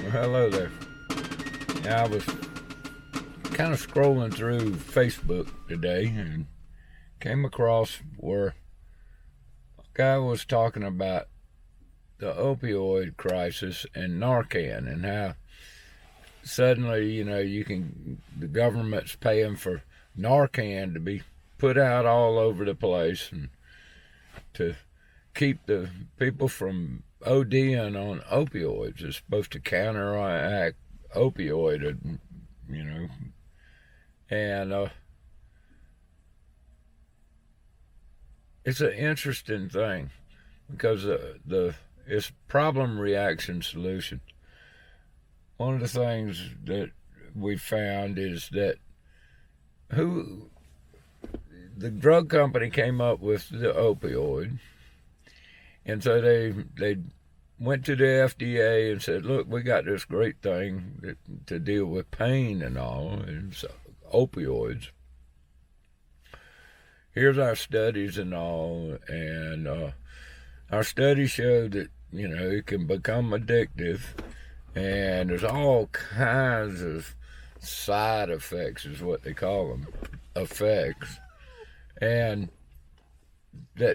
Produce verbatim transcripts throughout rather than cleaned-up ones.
Well, hello there. Yeah, I was kind of scrolling through Facebook today and came across where a guy was talking about the opioid crisis and Narcan and how suddenly, you know, you can, the government's paying for Narcan to be put out all over the place and to keep the people from ODing on opioids. It's supposed to counteract opioid, you know, and uh, it's an interesting thing because uh, the it's problem reaction solution. One of the things that we found is that who the drug company came up with the opioid. And so they they went to the F D A and said, look, we got this great thing that, to deal with pain and all, and so, opioids. Here's our studies and all, and uh, our studies show that, you know, it can become addictive, and there's all kinds of side effects is what they call them, effects, and that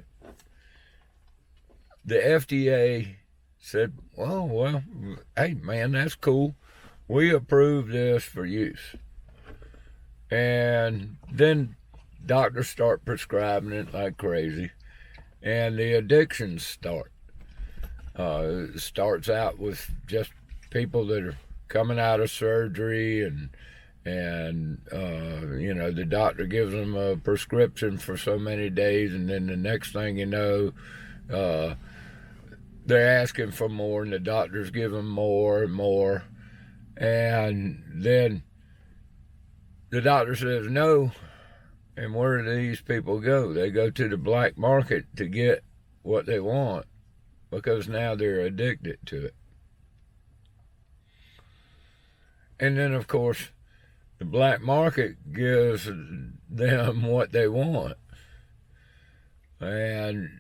the F D A said, well, well, hey, man, that's cool. We approve this for use. And then doctors start prescribing it like crazy, and the addictions start. Uh, it starts out with just people that are coming out of surgery, and and uh, you know, the doctor gives them a prescription for so many days, and then the next thing you know, uh, they're asking for more, and the doctors give them more and more, and then the doctor says no, and where do these people go? They go to the black market to get what they want because now they're addicted to it. And then, of course, the black market gives them what they want. And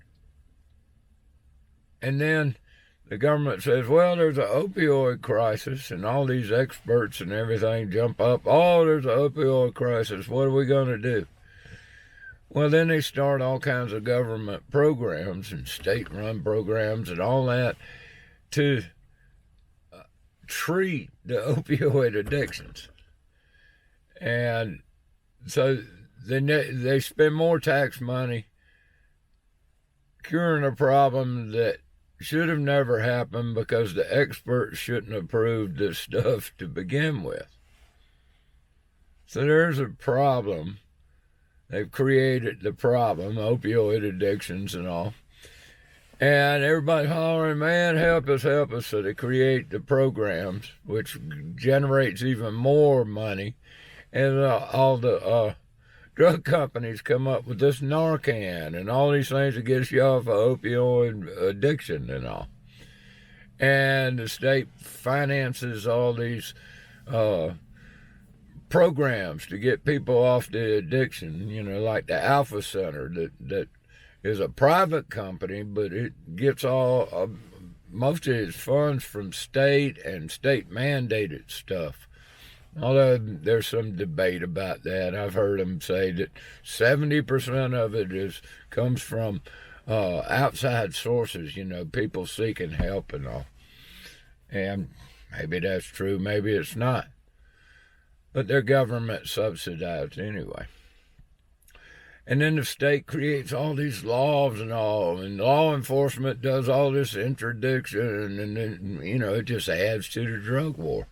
and then the government says, well, there's an opioid crisis, and all these experts and everything jump up. Oh, there's an opioid crisis. What are we going to do? Well, then they start all kinds of government programs and state-run programs and all that to uh, treat the opioid addictions. And so then they, they spend more tax money curing a problem that should have never happened because the experts shouldn't have approved this stuff to begin with. So there's a problem. They've created the problem, opioid addictions and all. And everybody hollering, man, help us, help us. So they create the programs, which generates even more money. And uh, all the uh, drug companies come up with this Narcan and all these things that gets you off of opioid addiction and all. And the state finances all these uh, programs to get people off the addiction, you know, like the Alpha Center that, that is a private company, but it gets all, uh, most of its funds from state and state mandated stuff. Although there's some debate about that. I've heard them say that seventy percent of it is comes from uh, outside sources, you know, people seeking help and all. And maybe that's true, maybe it's not. But they're government subsidized anyway. And then the state creates all these laws and all, and law enforcement does all this interdiction, and then, you know, it just adds to the drug war.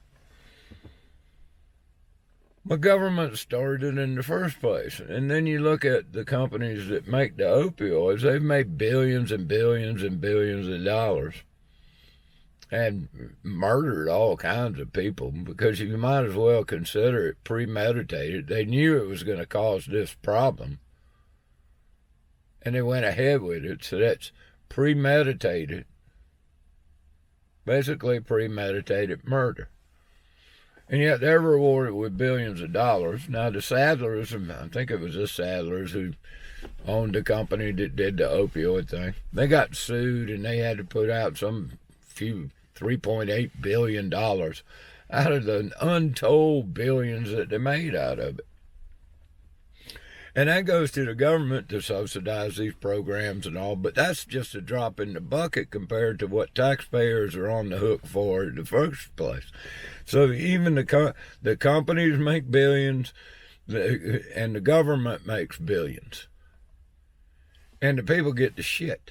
But government started in the first place. And then you look at the companies that make the opioids, they've made billions and billions and billions of dollars and murdered all kinds of people because you might as well consider it premeditated. They knew it was going to cause this problem, and they went ahead with it. So that's premeditated, basically premeditated murder. And yet they're rewarded with billions of dollars. Now the Sadlers, I think it was the Sadlers who owned the company that did the opioid thing, they got sued and they had to put out some few three point eight billion dollars out of the untold billions that they made out of it. And that goes to the government to subsidize these programs and all, but that's just a drop in the bucket compared to what taxpayers are on the hook for in the first place. So even the co- the companies make billions, the, and the government makes billions. And the people get the shit.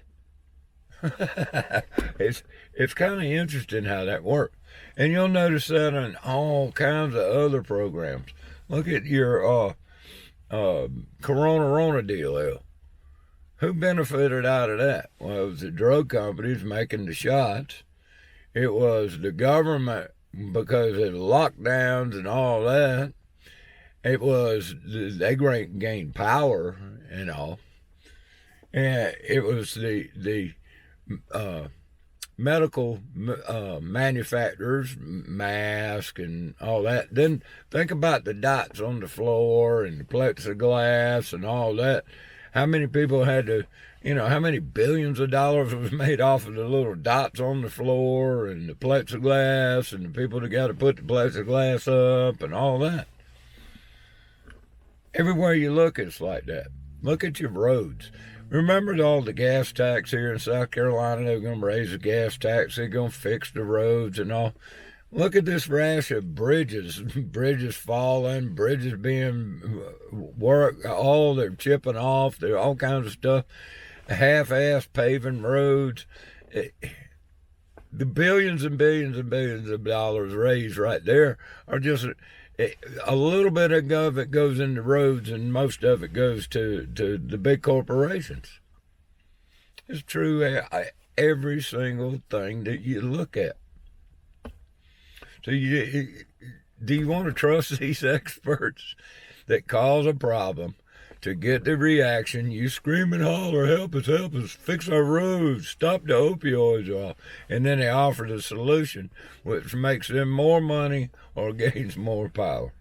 it's it's kind of interesting how that works. And you'll notice that in all kinds of other programs. Look at your uh, uh, Corona Rona deal there. Who benefited out of that? Well, it was the drug companies making the shots. It was the government because of the lockdowns and all that. It was, they gained power and all. And it was the, the uh, medical uh, manufacturers, masks and all that. Then think about the dots on the floor and the plexiglass and all that. How many people had to, you know, how many billions of dollars was made off of the little dots on the floor and the plexiglass and the people that got to put the plexiglass up and all that. Everywhere you look, it's like that. Look at your roads. Remember all the gas tax here in South Carolina? They're going to raise the gas tax. They're going to fix the roads and all. Look at this rash of bridges. Bridges falling, bridges being worked, all they're chipping off. There all kinds of stuff. Half-ass paving roads. The billions and billions and billions of dollars raised right there are just a little bit of it goes into roads and most of it goes to, to the big corporations. It's true every single thing that you look at. So you, do you want to trust these experts that cause a problem to get the reaction? You scream and holler, help us, help us, fix our roads, stop the opioids off. And then they offer the solution, which makes them more money or gains more power.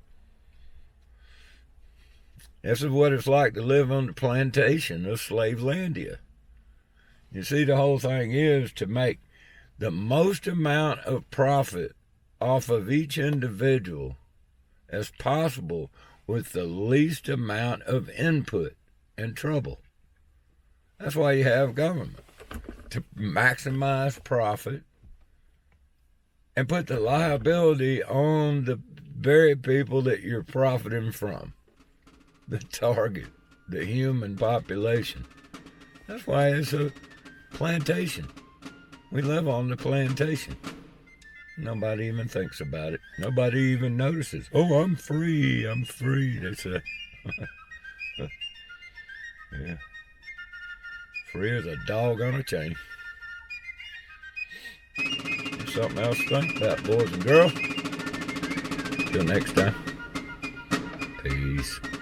This is what it's like to live on the plantation of Slavelandia. You see, the whole thing is to make the most amount of profit off of each individual as possible with the least amount of input and trouble. That's why you have government, to maximize profit and put the liability on the very people that you're profiting from, the target, the human population. That's why it's a plantation. We live on the plantation. Nobody even thinks about it. Nobody even notices. Oh, I'm free. I'm free. They say. Yeah. Free as a dog on a chain. There's something else to think about, boys and girls. Till next time. Peace.